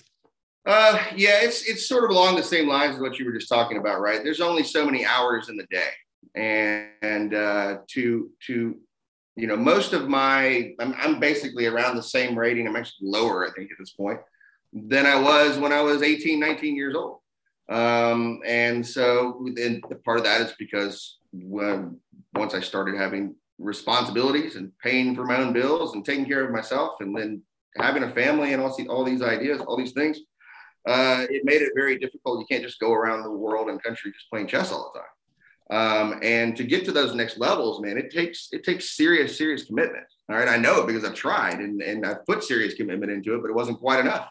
Uh, yeah, it's it's sort of along the same lines as what you were just talking about, right? There's only so many hours in the day, and and uh, to to you know, most of my I'm, I'm basically around the same rating. I'm actually lower, I think, at this point than I was when I was eighteen, nineteen years old. Um, and so, and part of that is because when once I started having responsibilities and paying for my own bills and taking care of myself, and then having a family and all, all these ideas, all these things, uh, it made it very difficult. You can't just go around the world and country just playing chess all the time. Um, and to get to those next levels, man, it takes it takes serious, serious commitment. All right, I know it because I've tried and, and I've put serious commitment into it, but it wasn't quite enough.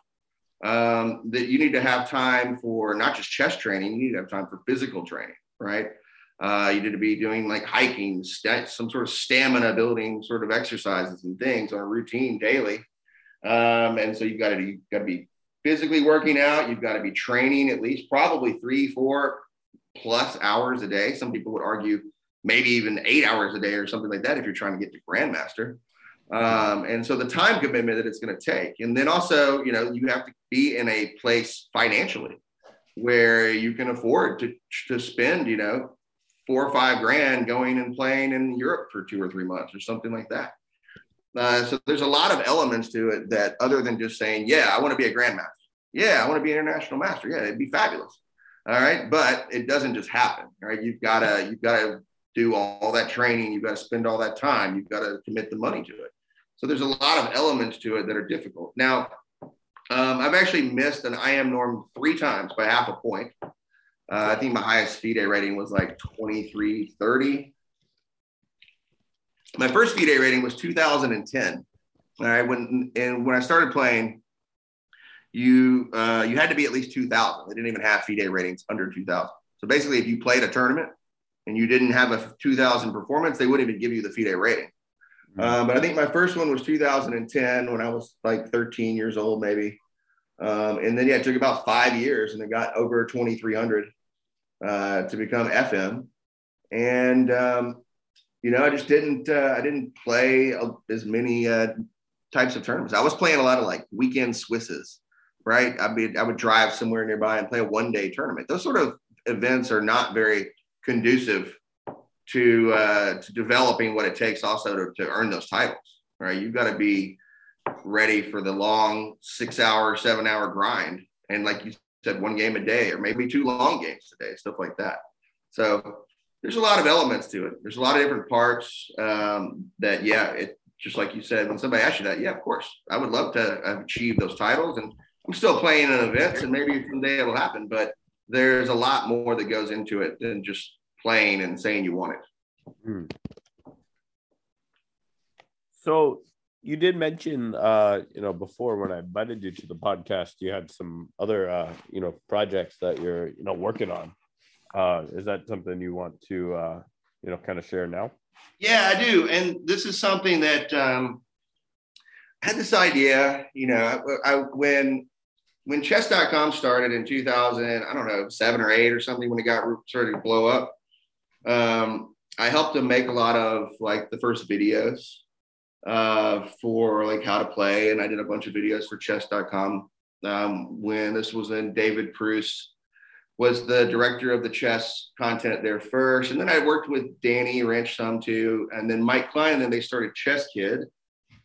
Um, that you need to have time for not just chess training, you need to have time for physical training, right? Uh, you need to be doing like hiking, st- some sort of stamina building sort of exercises and things on a routine daily. Um, and so you've got to you've got to be physically working out. You've got to be training at least probably three, four plus hours a day. Some people would argue maybe even eight hours a day or something like that if you're trying to get to grandmaster. Um, and so the time commitment that it's going to take. And then also, you know, you have to be in a place financially where you can afford to, to spend, you know, four or five grand going and playing in Europe for two or three months or something like that. Uh, so there's a lot of elements to it that other than just saying, yeah, I want to be a grandmaster. Yeah, I want to be an international master. Yeah, it'd be fabulous. All right. But it doesn't just happen. Right. You've got to, you've got to do all, all that training. You've got to spend all that time. You've got to commit the money to it. So there's a lot of elements to it that are difficult. Now, um, I've actually missed an I M norm three times by half a point. Uh, I think my highest FIDE rating was like twenty-three thirty. My first FIDE rating was two thousand ten. All right, when and when I started playing, you uh, you had to be at least two thousand. They didn't even have FIDE ratings under two thousand. So basically, if you played a tournament and you didn't have a two thousand performance, they wouldn't even give you the FIDE rating. Um, but I think my first one was two thousand ten when I was like thirteen years old, maybe. Um, and then, yeah, it took about five years and it got over twenty-three hundred uh, to become F M. And, um, you know, I just didn't, uh, I didn't play as many uh, types of tournaments. I was playing a lot of like weekend Swisses, right? I mean, I would drive somewhere nearby and play a one day tournament. Those sort of events are not very conducive to uh, to developing what it takes also to, to earn those titles, right? You've got to be ready for the long six hour, seven hour grind. And like you said, one game a day, or maybe two long games a day, stuff like that. So there's a lot of elements to it. There's a lot of different parts um, that, yeah, it just like you said, when somebody asks you that, yeah, of course, I would love to achieve those titles. And I'm still playing in events and maybe someday it'll happen, but there's a lot more that goes into it than just playing and saying you want it. Hmm. So you did mention, uh, you know, before when I invited you to the podcast, you had some other, uh, you know, projects that you're, you know, working on. Uh, is that something you want to, uh, you know, kind of share now? Yeah, I do. And this is something that um, I had this idea, you know, I, I when when chess dot com started in two thousand, I don't know, seven or eight or something, when it got started to blow up, um, I helped them make a lot of like the first videos uh, for like how to play. And I did a bunch of videos for chess dot com um, when this was when David Pruce was the director of the chess content there first. And then I worked with Danny Ranch some too. And then Mike Klein, and then they started Chess Kid.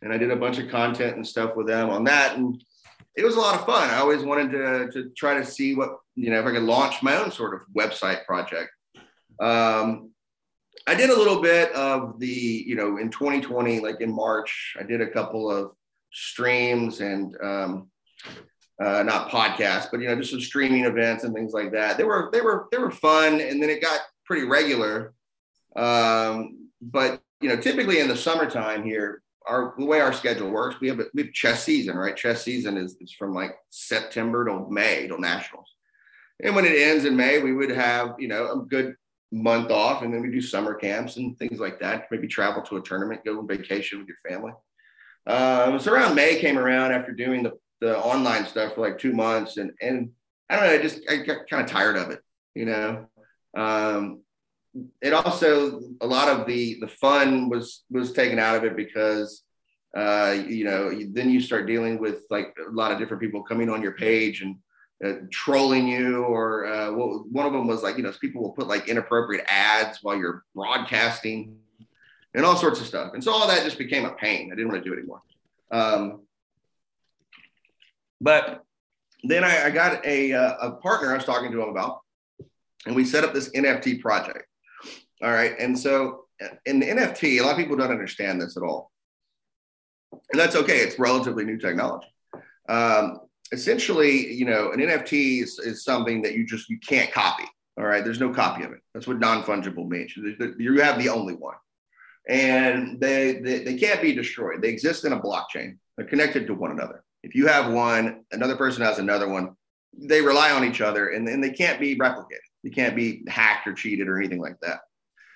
and I did a bunch of content and stuff with them on that. And it was a lot of fun. I always wanted to, to try to see what, you know, if I could launch my own sort of website project. Um, I did a little bit of the, you know, in twenty twenty, like in March, I did a couple of streams and um, uh, not podcasts, but, you know, just some streaming events and things like that. They were, they were, they were fun. And then it got pretty regular. Um, but, you know, typically in the summertime here, our, the way our schedule works, we have, a, we have chess season, right? Chess season is, is from like September to May till nationals. And when it ends in May, we would have, you know, a good month off, and then we do summer camps and things like that. Maybe travel to a tournament, go on vacation with your family. Um, so around May came around after doing the, the online stuff for like two months. And, and I don't know, I just, I got kind of tired of it, you know? Um, it also, a lot of the, the fun was, was taken out of it because, uh, you know, then you start dealing with like a lot of different people coming on your page and Uh, trolling you, or uh, well, one of them was like, you know, people will put like inappropriate ads while you're broadcasting and all sorts of stuff. And so all that just became a pain. I didn't want to do it anymore. Um, but then I, I got a, a partner I was talking to him about, and we set up this N F T project. All right. And so in the N F T, a lot of people don't understand this at all. And that's okay. It's relatively new technology. Um, Essentially, you know, an N F T is, is something that you just, you can't copy. All right. There's no copy of it. That's what non-fungible means. You have the only one. And they, they, they can't be destroyed. They exist in a blockchain. They're connected to one another. If you have one, another person has another one, they rely on each other, and, and they can't be replicated. They can't be hacked or cheated or anything like that.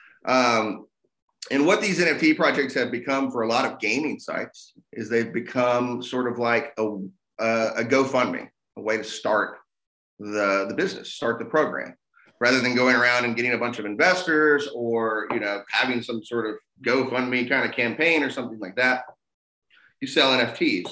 Um, and what these N F T projects have become for a lot of gaming sites is they've become sort of like a Uh, a GoFundMe, a way to start the, the business, start the program, rather than going around and getting a bunch of investors or, you know, having some sort of GoFundMe kind of campaign or something like that. You sell N F Ts.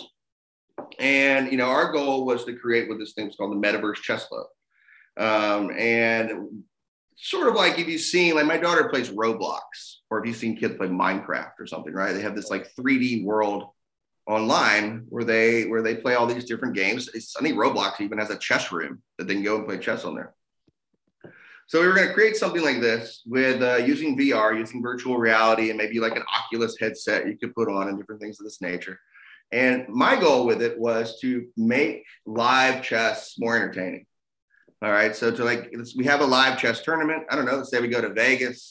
And, you know, our goal was to create what this thing's called the Metaverse Chess Club. Um, and sort of like if you've seen, like my daughter plays Roblox, or if you've seen kids play Minecraft or something, right? They have this like three D world online where they where they play all these different games. It's, I think Roblox even has a chess room that they can go and play chess on there. So we were going to create something like this with uh, using V R, using virtual reality, and maybe like an Oculus headset you could put on and different things of this nature. And my goal with it was to make live chess more entertaining. All right, so to like we have a live chess tournament. I don't know. Let's say we go to Vegas,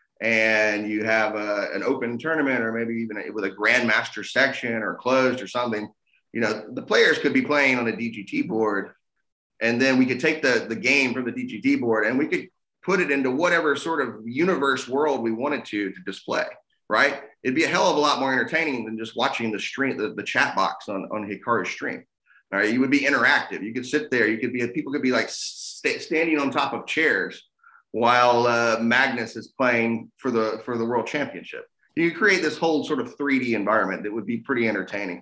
and you have a, an open tournament, or maybe even a, with a grandmaster section or closed or something, you know, the players could be playing on a D G T board, and then we could take the, the game from the D G T board and we could put it into whatever sort of universe world we wanted to, to display, right? It'd be a hell of a lot more entertaining than just watching the stream, the, the chat box on, on Hikaru's stream. All right. You would be interactive. You could sit there. You could be, people could be like st- standing on top of chairs while uh, Magnus is playing for the for the world championship. You could create this whole sort of three D environment that would be pretty entertaining.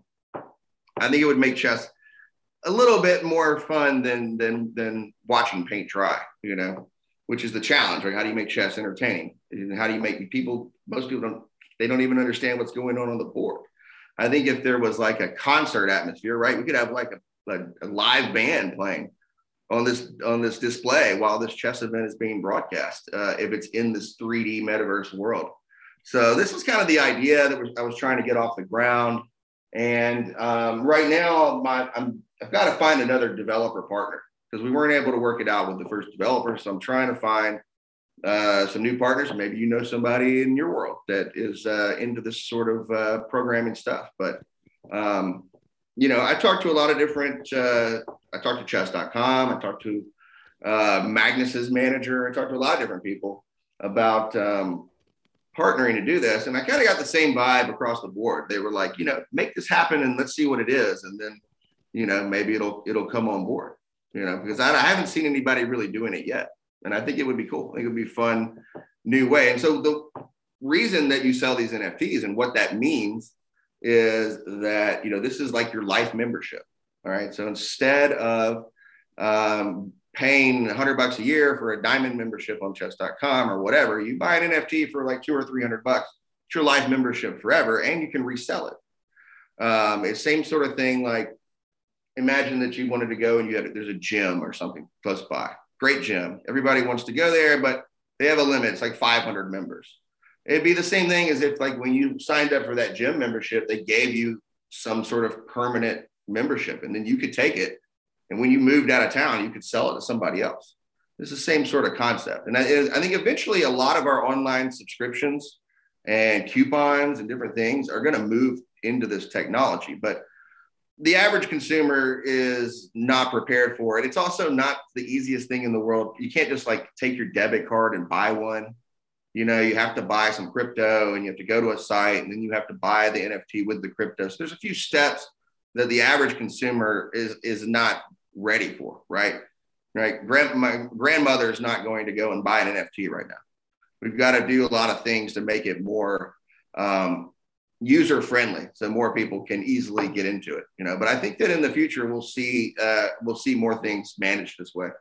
I think it would make chess a little bit more fun than than than watching paint dry, you know, which is the challenge, right? How do you make chess entertaining? And how do you make people, most people don't, they don't even understand what's going on on the board. I think if there was like a concert atmosphere, right, we could have like a, a, a live band playing on this on this display while this chess event is being broadcast, uh, if it's in this three D metaverse world. So this is kind of the idea that was, I was trying to get off the ground. And um, right now, my, I'm, I've got to find another developer partner because we weren't able to work it out with the first developer. So I'm trying to find uh, some new partners. Maybe you know somebody in your world that is uh, into this sort of uh, programming stuff. But um, you know, I talked to a lot of different, uh, I talked to chess dot com, I talked to uh, Magnus's manager, I talked to a lot of different people about um, partnering to do this. And I kind of got the same vibe across the board. They were like, you know, make this happen and let's see what it is. And then, you know, maybe it'll, it'll come on board, you know, because I, I haven't seen anybody really doing it yet. And I think it would be cool. I think it would be a fun new way. And so the reason that you sell these N F Ts and what that means is that, you know, this is like your life membership. All right. So instead of um, paying a hundred bucks a year for a diamond membership on chess dot com or whatever, you buy an N F T for like two or three hundred bucks. It's your life membership forever, and you can resell it. Um, it's same sort of thing. Like imagine that you wanted to go and you had there's a gym or something close by. Great gym. Everybody wants to go there, but they have a limit. It's like five hundred members. It'd be the same thing as if like when you signed up for that gym membership, they gave you some sort of permanent membership and then you could take it. And when you moved out of town, you could sell it to somebody else. It's the same sort of concept. And I, I think eventually a lot of our online subscriptions and coupons and different things are going to move into this technology. But the average consumer is not prepared for it. It's also not the easiest thing in the world. You can't just like take your debit card and buy one. You know, you have to buy some crypto and you have to go to a site and then you have to buy the N F T with the crypto. So there's a few steps that the average consumer is, is not ready for, right? Right. Grand, my grandmother is not going to go and buy an N F T right now. We've got to do a lot of things to make it more um, user friendly, so more people can easily get into it. You know, but I think that in the future we'll see uh, we'll see more things managed this way.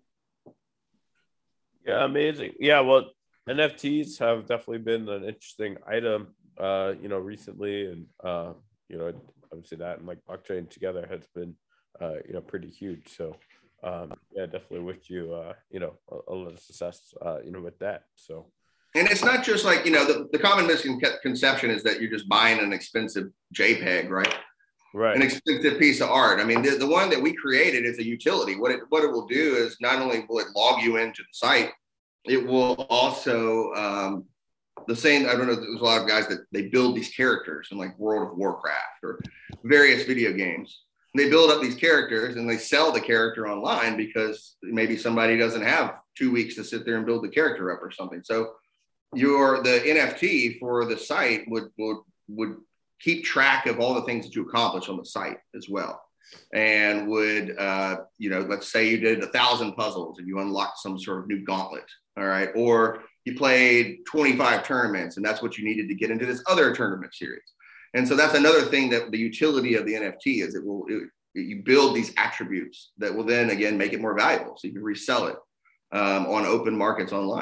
Yeah, amazing. Yeah, well, N F Ts have definitely been an interesting item, uh, you know, recently, and uh, you know, obviously that and like blockchain together has been, uh, you know, pretty huge. So. Um, yeah, definitely wish you, uh, you know, a, a lot of success, uh, you know, with that. So, and it's not just like, you know, the, the common misconception is that you're just buying an expensive JPEG, right? Right. An expensive piece of art. I mean, the, the one that we created is a utility. What it, what it will do is not only will it log you into the site, it will also, um, the same, I don't know, there's a lot of guys that they build these characters in like World of Warcraft or various video games. They build up these characters and they sell the character online because maybe somebody doesn't have two weeks to sit there and build the character up or something. So your the N F T for the site would would would keep track of all the things that you accomplish on the site as well, and would uh, you know, let's say you did a thousand puzzles and you unlocked some sort of new gauntlet, all right, or you played twenty-five tournaments and that's what you needed to get into this other tournament series. And so that's another thing that the utility of the N F T is it will, it, you build these attributes that will then again, make it more valuable. So you can resell it um, on open markets online.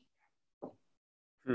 Hmm.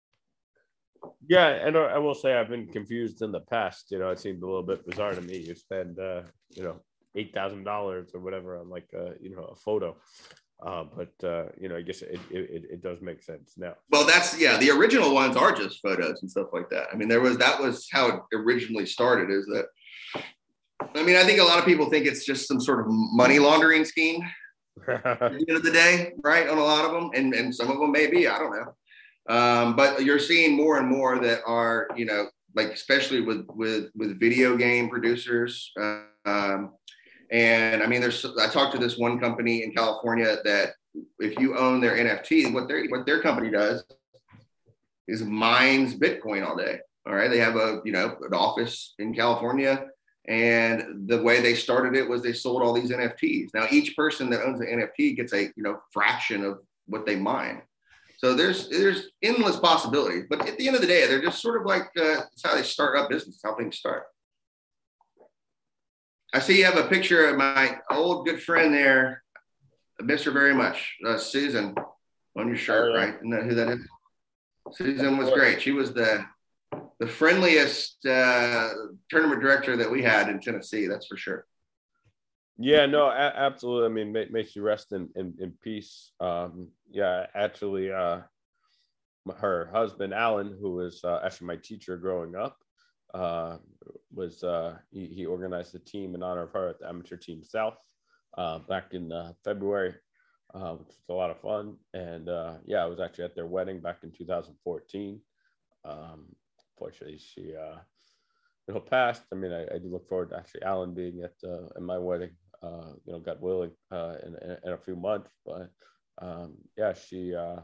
Yeah. And I will say I've been confused in the past. You know, it seemed a little bit bizarre to me. You spend, uh, you know, eight thousand dollars or whatever on like, a, you know, a photo. Uh, but, uh, you know, I guess it, it, it does make sense now. Well, that's, yeah, the original ones are just photos and stuff like that. I mean, there was, that was how it originally started, is that, I mean, I think a lot of people think it's just some sort of money laundering scheme at the end of the day, right? On a lot of them, and, and some of them may be, I don't know. Um, but you're seeing more and more that are, you know, like, especially with, with, with video game producers, uh, um, and I mean, there's, I talked to this one company in California that if you own their N F T, what their, what their company does is mines Bitcoin all day. All right. They have a, you know, an office in California, and the way they started it was they sold all these N F Ts. Now, each person that owns an N F T gets a, you know, fraction of what they mine. So there's, there's endless possibilities, but at the end of the day, they're just sort of like, uh, it's how they start up business, how things start. I see you have a picture of my old good friend there. I miss her very much. Uh, Susan on your shirt, oh, yeah. Right? Isn't that who that is? Susan was great. She was the the friendliest uh, tournament director that we had in Tennessee. That's for sure. Yeah, no, a- absolutely. I mean, it makes you rest in, in, in peace. Um, yeah, actually, uh, her husband, Alan, who was uh, actually my teacher growing up, uh was uh he, he organized a team in honor of her at the Amateur Team South uh back in uh, February, uh, which was a lot of fun. And uh yeah, I was actually at their wedding back in two thousand fourteen. Um fortunately she uh you know passed. I mean, I, I do look forward to actually Alan being at uh at my wedding, uh you know, God willing, uh in, in, in a few months. But um yeah, she uh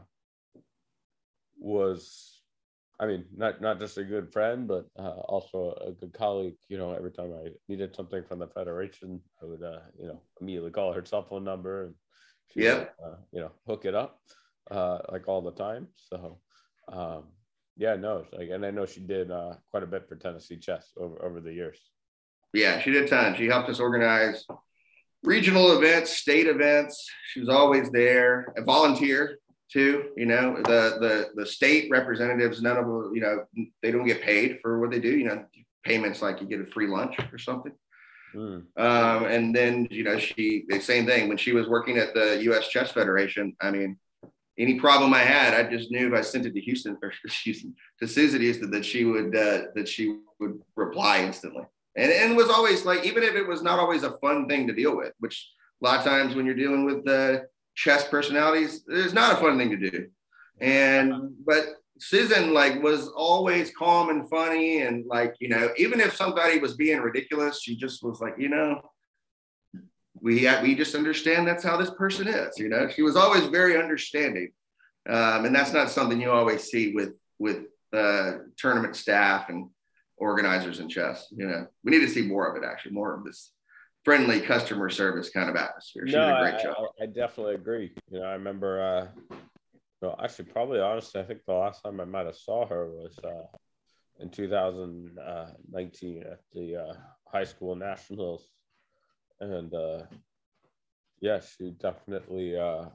was, I mean, not not just a good friend, but uh, also a good colleague. You know, every time I needed something from the Federation, I would, uh, you know, immediately call her cell phone number, and she yeah, would, uh, you know, hook it up, uh, like all the time. So, um, yeah, no, like, and I know she did uh, quite a bit for Tennessee chess over over the years. Yeah, she did a ton. She helped us organize regional events, state events. She was always there. A volunteer too, you know, the the the state representatives, none of them, you know, they don't get paid for what they do. You know, payments like you get a free lunch or something. Mm. Um, and then, you know, she, the same thing when she was working at the U S Chess Federation. I mean, any problem I had, I just knew if I sent it to Houston or Houston to Susan Houston that she would, uh, that she would reply instantly. And, and it was always like, even if it was not always a fun thing to deal with, which a lot of times when you're dealing with the uh, chess personalities, it's not a fun thing to do. And, but Susan like was always calm and funny. And like, you know, even if somebody was being ridiculous, she just was like, you know, we, we just understand that's how this person is, you know, she was always very understanding. Um, and that's not something you always see with, with uh, tournament staff and organizers in chess. You know, we need to see more of it, actually, more of this friendly customer service kind of atmosphere. She no, did a great I, job. I, I definitely agree. You know, I remember, uh, well, actually, probably honestly, I think the last time I might have saw her was uh, in two thousand nineteen at the uh, high school nationals. And uh, yeah, she definitely, uh,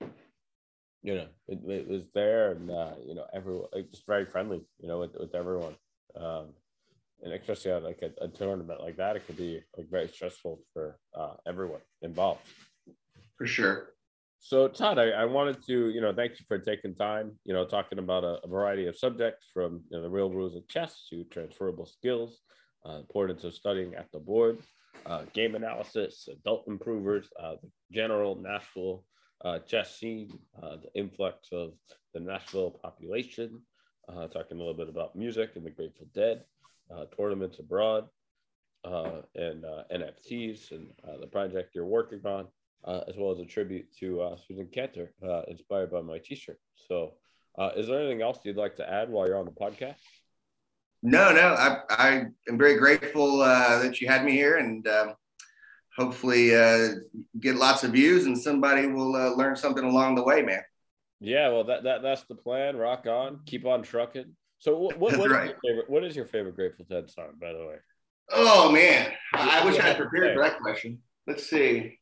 you know, it, it was there, and uh, you know, everyone like, just very friendly, you know, with, with everyone. Um, and especially at like a, a tournament like that, it could be like very stressful for uh, everyone involved. For sure. So Todd, I, I wanted to, you know, thank you for taking time, you know, talking about a, a variety of subjects from you know, the real rules of chess to transferable skills, uh, importance of studying at the board, uh, game analysis, adult improvers, uh, the general Nashville uh, chess scene, uh, the influx of the Nashville population, uh, talking a little bit about music and the Grateful Dead, uh, tournaments abroad, uh, and uh, N F Ts, and uh, the project you're working on. Uh, as well as a tribute to uh, Susan Cantor, uh, inspired by my t-shirt. So uh, is there anything else you'd like to add while you're on the podcast? No, no, I, I am very grateful uh, that you had me here, and um, hopefully uh, get lots of views and somebody will uh, learn something along the way, man. Yeah, well, that, that that's the plan. Rock on. Keep on trucking. So what, what, what, right. is, your favorite, what is your favorite Grateful Dead song, by the way? Oh, man. I, I wish I had prepared for that question. Let's see.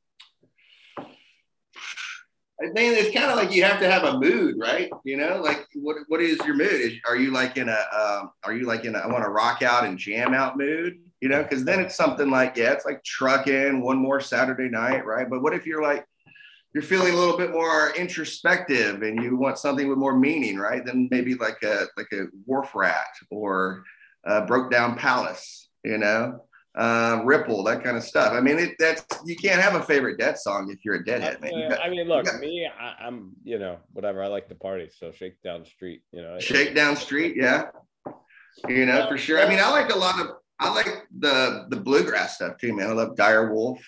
I think it's kind of like you have to have a mood, right? You know, like what what is your mood? Is, are you like in a um, are you like in a I want to rock out and jam out mood? You know, because then it's something like yeah, it's like trucking one more Saturday night, right? But what if you're like you're feeling a little bit more introspective and you want something with more meaning, right? Then maybe like a like a Wharf Rat or a Broke Down Palace, you know. Uh, Ripple, that kind of stuff. I mean, it, that's you can't have a favorite Dead song if you're a Deadhead, man. Got, I mean, look, got, me, I, I'm, you know, whatever. I like the party, so Shakedown Street, you know. Shakedown Street, yeah, you know, for sure. I mean, I like a lot of, I like the the bluegrass stuff too, man. I love Dire Wolf,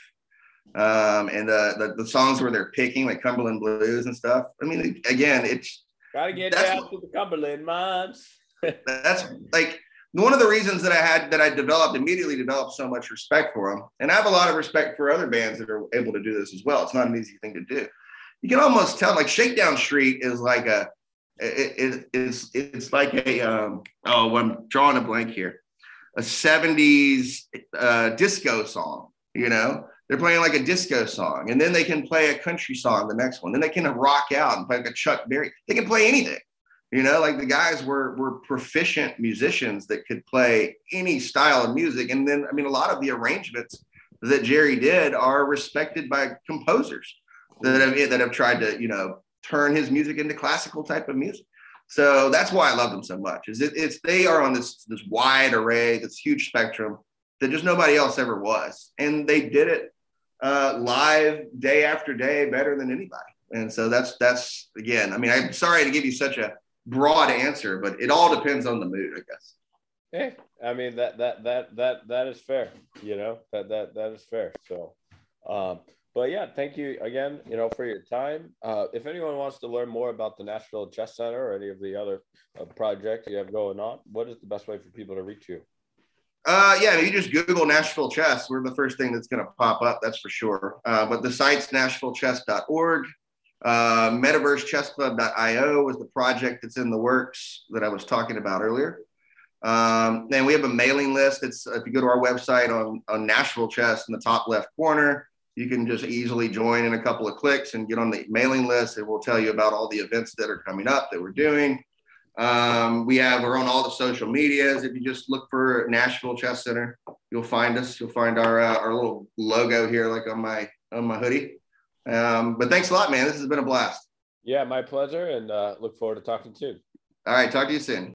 um, and the, the the songs where they're picking like Cumberland Blues and stuff. I mean, again, it's gotta get down to the Cumberland mines. That's like. One of the reasons that I had that I developed immediately developed so much respect for them, and I have a lot of respect for other bands that are able to do this as well. It's not an easy thing to do. You can almost tell, like Shakedown Street is like a, it, it, it's it's like a um, oh, I'm drawing a blank here, a seventies uh, disco song. You know, they're playing like a disco song, and then they can play a country song the next one. Then they can rock out and play like a Chuck Berry. They can play anything. You know, like the guys were were proficient musicians that could play any style of music. And then, I mean, a lot of the arrangements that Jerry did are respected by composers that have, that have tried to, you know, turn his music into classical type of music. So that's why I love them so much. Is it, it's they are on this this wide array, this huge spectrum that just nobody else ever was. And they did it uh, live day after day better than anybody. And so that's, that's again, I mean, I'm sorry to give you such a broad answer, but it all depends on the mood, I guess. Hey, I mean that that that that that is fair, you know, that that that is fair. So um but yeah, thank you again, you know, for your time. Uh if anyone wants to learn more about the Nashville Chess Center or any of the other uh, projects you have going on, what is the best way for people to reach you? Uh yeah, you just Google Nashville Chess. We're the first thing that's going to pop up, that's for sure. Uh but the site's nashville chess dot org. Uh, metaverse chess club dot i o was the project that's in the works that I was talking about earlier. Um, and we have a mailing list. It's if you go to our website on, on Nashville Chess in the top left corner, you can just easily join in a couple of clicks and get on the mailing list. It will tell you about all the events that are coming up that we're doing. Um, we have we're on all the social medias. If you just look for Nashville Chess Center, you'll find us. You'll find our uh, our little logo here, like on my on my hoodie. Um, but thanks a lot, man. This has been a blast. Yeah, my pleasure, and uh, look forward to talking soon. All right, talk to you soon.